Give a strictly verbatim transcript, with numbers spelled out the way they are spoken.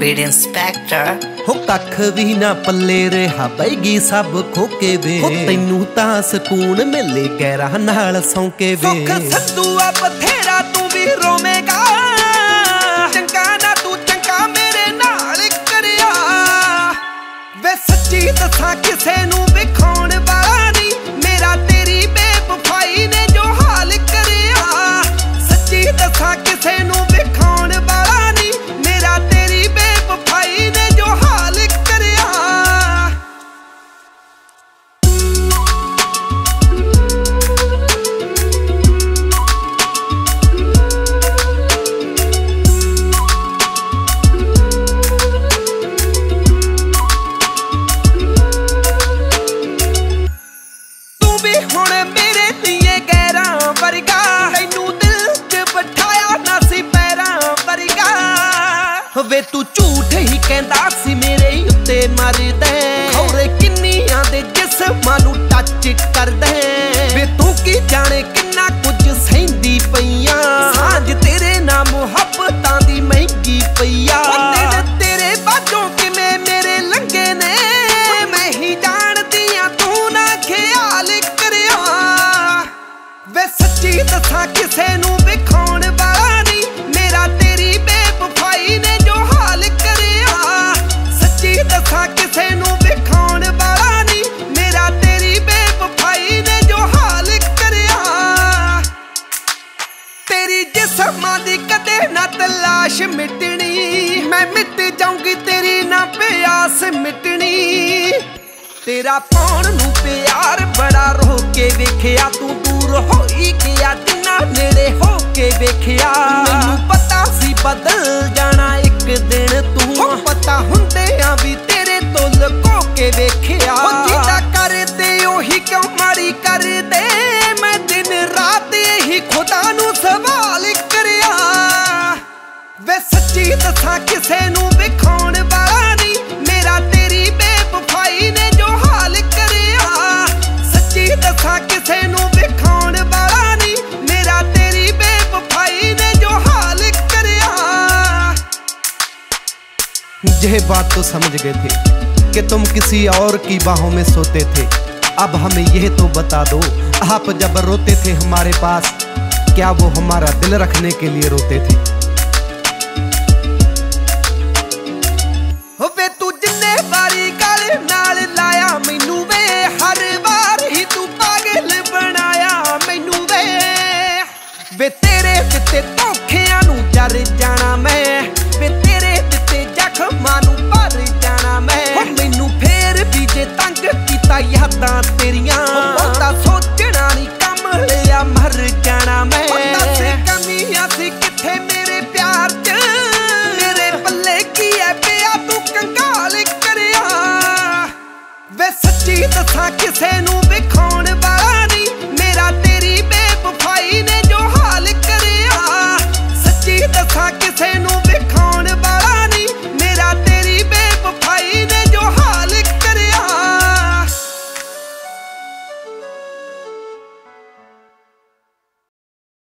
Beat Inspector हो कख भी ना पल्ले रहा बैगी सब खोके वे हो तैनू तां सकून मिले गैरा नाल सौंके वे सुख संधूआ बथेरा तू भी रोवेगा चंगा ना तू चंगा मेरे नाल करिया वे सच्ची दसा किसे नू विखाउण वाला नहीं मेरा तेरी बेवफाई ने जो हाल करिया सच्ची दसा किसे नू विखाउण वाला नहीं मेरा तेरी बेवफाई ने जो हाल करिया तू भी हुण मेरे लिए गैरा वर्गा तैनू दिल च बिठाया ना सी पैरां वर्गा वे तू झूठ ही कहंदा सी मेरे उत्ते मरदे खौरे किन्नियां दे जिस्मां नू टच करदे वे तू की जाने किन्ना कुछ सहिंदी पईयां सांझ तेरे नाल मुहब्बतां दी महंगी पईया दिन तेरे बाजों किवें मेरे लंघे ने मैं ही जानदी आ तू ना ख्याल करिया वे सच्ची दसा किसे नू विखाउण वाला नहीं मेरा तेरी बेवफाई ने जो हाल करिया सच्ची दसा किसे नू विखाउण वाला नहीं मेरा तेरी बेवफाई ने जो हाल करिया तेरी जिस्मां दी कदे ना तलाश मिटनी मैं मिट जाऊंगी तेरी ना प्यास मिटनी तेरा पाउण नू प्यार बड़ा रो के वेखिया तू दूर होई गया जिन्ना नेड़े हो के वेखिया मैनू पता सी बदल जाना एक दिन तू पता हुंदियां भी तेरे तो लको के वेखिया जिदा कर दे ओही क्यों माड़ी कर दे मैं दिन रात यही खुदा नू सवाल करिया वे सच्ची दसा किसे नू विखाउण वाला नहीं मेरा तेरी बेवफाई ने जो हाल करिया सच्ची दसा किसे नू विखाउण वाला नहीं मेरा तेरी बेवफाई ने जो हाल करिया यह बात तो समझ गए थे कि तुम किसी और की बाहों में सोते थे अब हमें यह तो बता दो आप जब रोते थे हमारे पास क्या वो हमारा दिल रखने के लिए रोते थे वे तू जिन्ने बारी गल नाल लाया मैनू वे हर बार ही तू पागल बनाया मैनू वे वे तेरे दिते धोखियां नू जर जाना मैं वे तेरे दिते जख्मां नू भर जाना मैं मैनू फेर भी जे तंग कीता यादां तेरियां बहुता सोचना नहीं कम लिया मर जाना मैं दस कमियां सी किथे मेरे प्यार च मेरे पल्ले की है पिया तू कंगाल करिया वे सच्ची दसा किसे नू विखाउण वाला नहीं मेरा तेरी बेवफाई ने जो हाल करिया सच्ची दसा किसे नू